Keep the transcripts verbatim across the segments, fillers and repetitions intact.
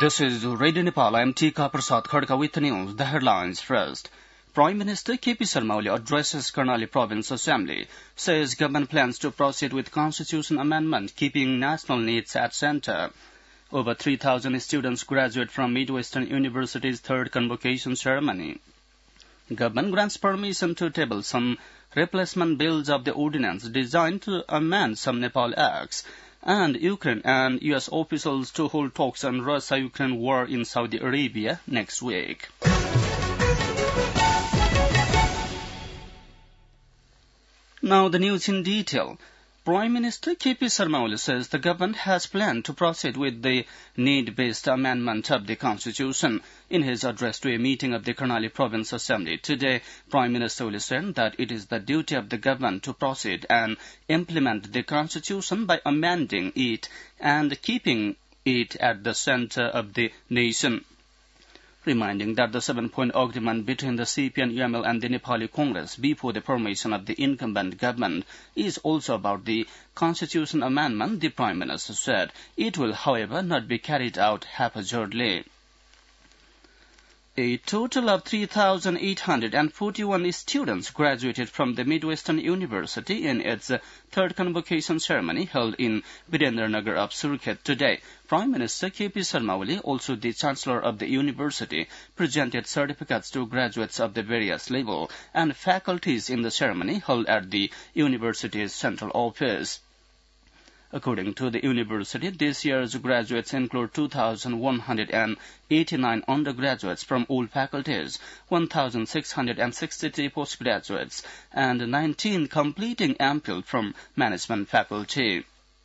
This is Radio Nepal. I am Tika Prasad Khadka with the news. The headlines first. Prime Minister K P Sharma Oli addresses Karnali Province Assembly, says government plans to proceed with Constitution amendment, keeping national needs at centre. Over three thousand students graduate from Midwestern University's third convocation ceremony. Government grants permission to table some replacement bills of the ordinance designed to amend some Nepal acts. And Ukraine and U S officials to hold talks on Russia-Ukraine war in Saudi Arabia next week. Now the news in detail. Prime Minister K P Sharma Oli says the government has planned to proceed with the need-based amendment of the Constitution. In his address to a meeting of the Karnali Province Assembly today, Prime Minister Oli said that it is the duty of the government to proceed and implement the Constitution by amending it and keeping it at the center of the nation, reminding that the seven-point agreement between the C P and U M L and the Nepali Congress before the formation of the incumbent government is also about the Constitution amendment. The Prime Minister said it will, however, not be carried out haphazardly. A total of three thousand eight hundred forty-one students graduated from the Midwestern University in its third convocation ceremony held in Virendranagar of Surkhet today. Prime Minister K P Sharma Oli, also the Chancellor of the university, presented certificates to graduates of the various level and faculties in the ceremony held at the university's central office. According to the university, this year's graduates include two thousand one hundred eighty-nine undergraduates from all faculties, one thousand six hundred sixty-three postgraduates, and nineteen completing M Phil from management faculty.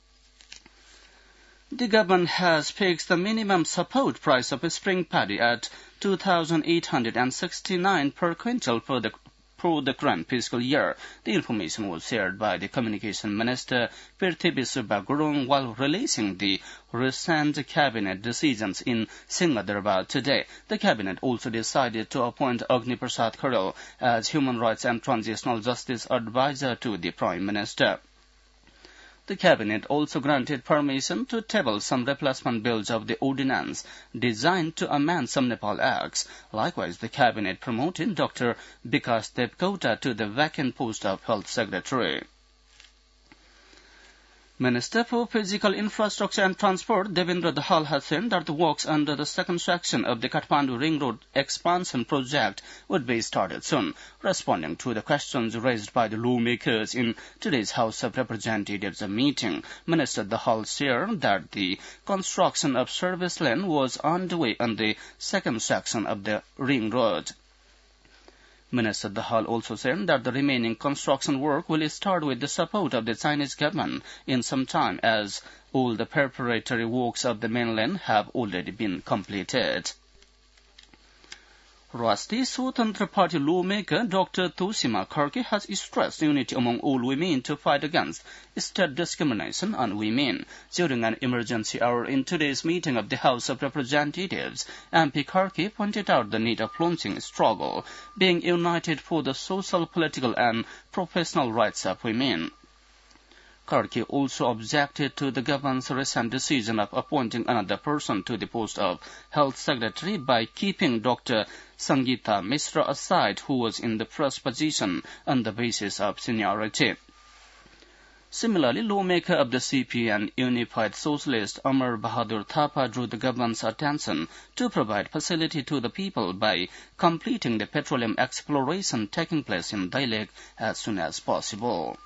The government has fixed the minimum support price of spring paddy at two thousand eight hundred sixty-nine per quintal for the for the current fiscal year. The information was shared by the Communication Minister Prithvi Subba Gurung while releasing the recent cabinet decisions in Singhadarabad today. The cabinet also decided to appoint Agni Prasad Kharal as Human Rights and Transitional Justice Advisor to the Prime Minister. The cabinet also granted permission to table some replacement bills of the ordinance designed to amend some Nepal acts. Likewise, the cabinet promoted Doctor Vikas Devkota to the vacant post of Health Secretary. Minister for Physical Infrastructure and Transport, Devendra Dahal, has said that the works under the second section of the Kathmandu Ring Road expansion project would be started soon. Responding to the questions raised by the lawmakers in today's House of Representatives meeting, Minister Dahal shared that the construction of service lane was underway on the second section of the Ring Road. Minister Dahal also said that the remaining construction work will start with the support of the Chinese government in some time, as all the preparatory works of the main lane have already been completed. Rashtriya Swatantra Party lawmaker Doctor Tosima Karki has stressed unity among all women to fight against state discrimination on women. During an emergency hour in today's meeting of the House of Representatives, M P Karki pointed out the need of launching a struggle, being united for the social, political and professional rights of women. Karki also objected to the government's recent decision of appointing another person to the post of Health Secretary by keeping Doctor Sangeeta Mishra aside, who was in the first position on the basis of seniority. Similarly, lawmaker of the C P and Unified Socialist Amar Bahadur Thapa drew the government's attention to provide facility to the people by completing the petroleum exploration taking place in Dailek as soon as possible.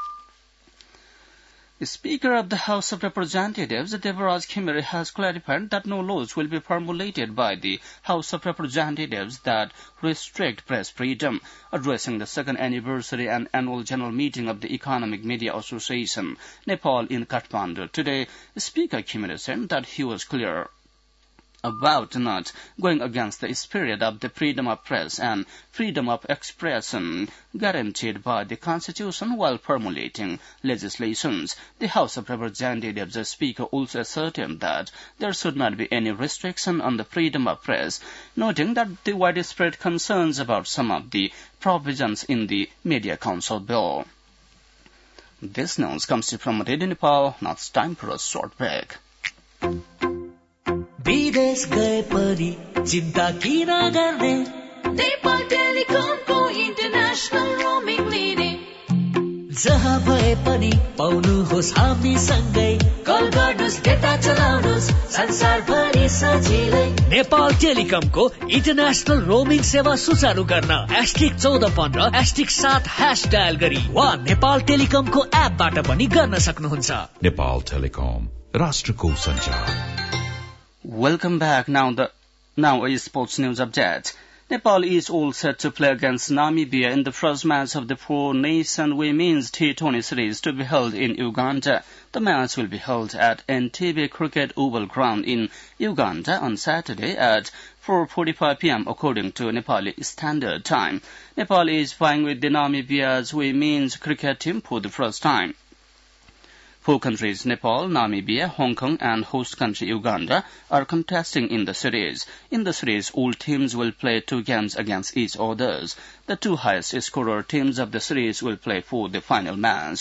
The Speaker of the House of Representatives, Devaraj Khimere, has clarified that no laws will be formulated by the House of Representatives that restrict press freedom. Addressing the second anniversary and annual general meeting of the Economic Media Association, Nepal in Kathmandu today, Speaker Khimere said that he was clear about not going against the spirit of the freedom of press and freedom of expression guaranteed by the Constitution while formulating legislations. The House of Representatives Speaker also asserted that there should not be any restriction on the freedom of press, noting that the widespread concerns about some of the provisions in the Media Council Bill. This news comes from Radio Nepal. Now it's time for a short break. विदेश गए पनि चिन्ता किन गर्ने Nepal टेलिकमको international roaming लिने जहाँ भए पनि पाउनुहोस् हामी सँगै कल गर्नुहोस् डेटा चलाउनुहोस् संसारभरि सजिलै नेपाल टेलिकमको इन्टरनेशनल रोमिङ सेवा सुचारू गर्न एस्टिक चौध पन्ध्र एस्टिक सात ह्यास डायल गरी वा नेपाल टेलिकमको एपबाट पनि गर्न सक्नुहुन्छ। नेपाल टेलिकम राष्ट्रको सञ्चार। Welcome back. Now the now a sports news update. Nepal is all set to play against Namibia in the first match of the Four Nation Women's T twenty series to be held in Uganda. The match will be held at Entebbe Cricket Oval Ground in Uganda on Saturday at four forty-five p m according to Nepali Standard Time. Nepal is playing with the Namibia's women's cricket team for the first time. Four countries, Nepal, Namibia, Hong Kong, and host country Uganda, are contesting in the series. In the series, all teams will play two games against each other. The two highest scorer teams of the series will play for the final match.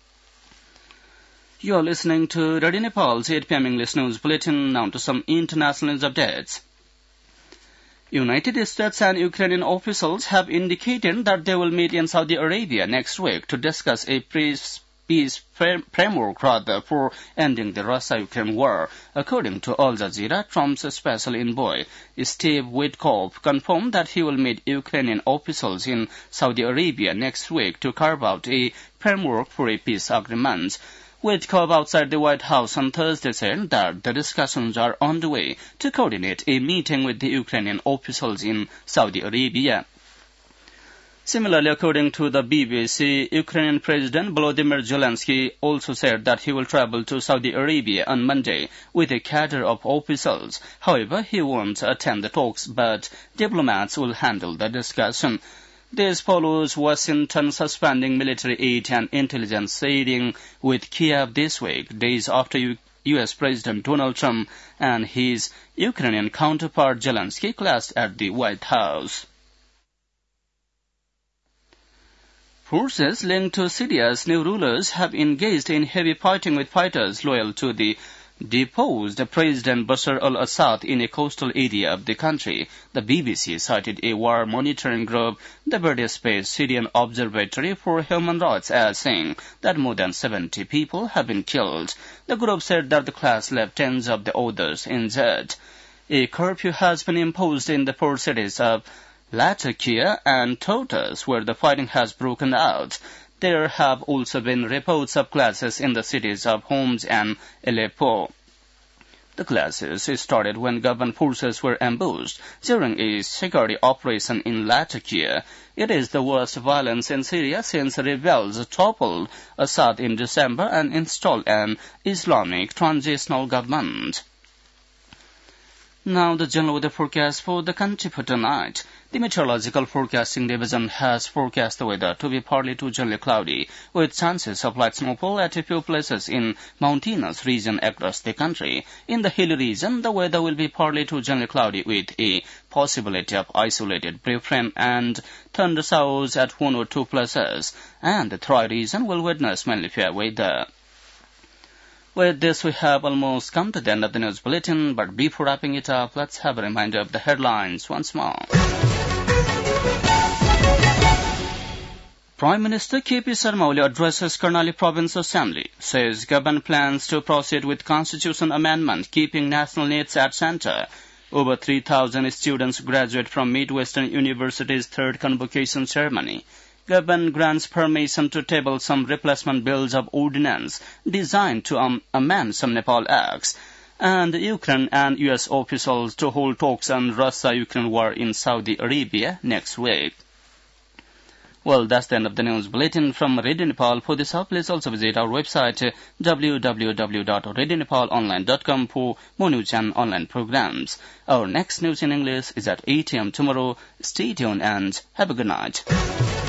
You are listening to Radio Nepal's eight p m English News Bulletin. Now to some international news updates. United States and Ukrainian officials have indicated that they will meet in Saudi Arabia next week to discuss a peace peace framework rather for ending the Russia-Ukraine war. According to Al Jazeera, Trump's special envoy, Steve Witkoff, confirmed that he will meet Ukrainian officials in Saudi Arabia next week to carve out a framework for a peace agreement. Witkoff outside the White House on Thursday said that the discussions are on the way to coordinate a meeting with the Ukrainian officials in Saudi Arabia. Similarly, according to the B B C, Ukrainian President Volodymyr Zelensky also said that he will travel to Saudi Arabia on Monday with a cadre of officials. However, he won't attend the talks, but diplomats will handle the discussion. This follows Washington suspending military aid and intelligence aiding with Kiev this week, days after U U.S. President Donald Trump and his Ukrainian counterpart Zelensky clashed at the White House. Forces linked to Syria's new rulers have engaged in heavy fighting with fighters loyal to the deposed President Bashar al-Assad in a coastal area of the country. The B B C cited a war monitoring group, the Verde-based Syrian Observatory for Human Rights, as saying that more than seventy people have been killed. The group said that the clash left tens of the others injured. A curfew has been imposed in the four cities of Latakia and Tartus, where the fighting has broken out. There have also been reports of clashes in the cities of Homs and Aleppo. The clashes started when government forces were ambushed during a security operation in Latakia. It is the worst violence in Syria since rebels toppled Assad in December and installed an Islamic transitional government. Now the general weather forecast for the country for tonight. The Meteorological Forecasting Division has forecast the weather to be partly to generally cloudy, with chances of light snowfall at a few places in mountainous region across the country. In the hilly region, the weather will be partly to generally cloudy with a possibility of isolated brief rain and thunder showers at one or two places, and the Troy region will witness mainly fair weather. With this, we have almost come to the end of the news bulletin, but before wrapping it up, let's have a reminder of the headlines once more. Prime Minister K P Sharma Oli addresses Karnali Province Assembly, says government plans to proceed with constitution amendment, keeping national needs at center. Over three thousand students graduate from Midwestern University's third convocation ceremony. Government grants permission to table some replacement bills of ordinance designed to um, amend some Nepal acts. And Ukraine and U S officials to hold talks on Russia-Ukraine war in Saudi Arabia next week. Well, that's the end of the news bulletin from Radio Nepal. For this help, please also visit our website w w w dot radio nepal online dot com for more news and online programs. Our next news in English is at eight a m tomorrow. Stay tuned and have a good night.